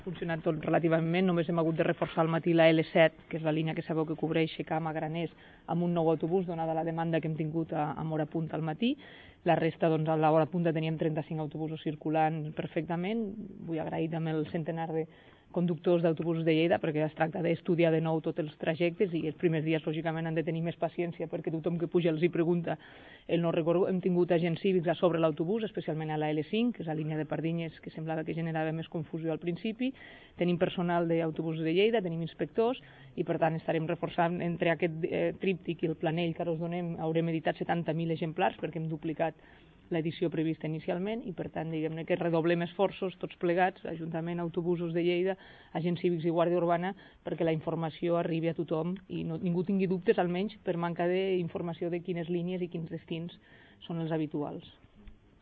funcionat tot relativament, només hem hagut de reforçar al matí la L7, que és la línia que sabeu que cobreix Xecama, Graners, amb un nou autobús, donada la demanda que hem tingut amb hora punta al matí. La resta, doncs, a l'hora punta teníem 35 autobusos circulant perfectament. Vull agrair també el centenar de conductors d'autobusos de Lleida, perquè es tracta d'estudiar de nou tots els trajectes i els primers dies, lògicament, han de tenir més paciència perquè tothom que puja els hi pregunta el no recorregut. Hem tingut agents cívics a sobre l'autobús, especialment a la L5, que és la línia de Pardinyes, que semblava que generava més confusió al principi. Tenim personal d'autobusos de Lleida, tenim inspectors i, per tant, estarem reforçant entre aquest tríptic i el planell que ara us donem. Haurem editat 70.000 exemplars perquè hem duplicat l'edició prevista inicialment i, per tant, diguem-ne que redoblem esforços tots plegats, Ajuntament, Autobusos de Lleida, agents cívics i Guàrdia Urbana, perquè la informació arribi a tothom i ningú tingui dubtes, almenys per manca d'informació de quines línies i quins destins són els habituals.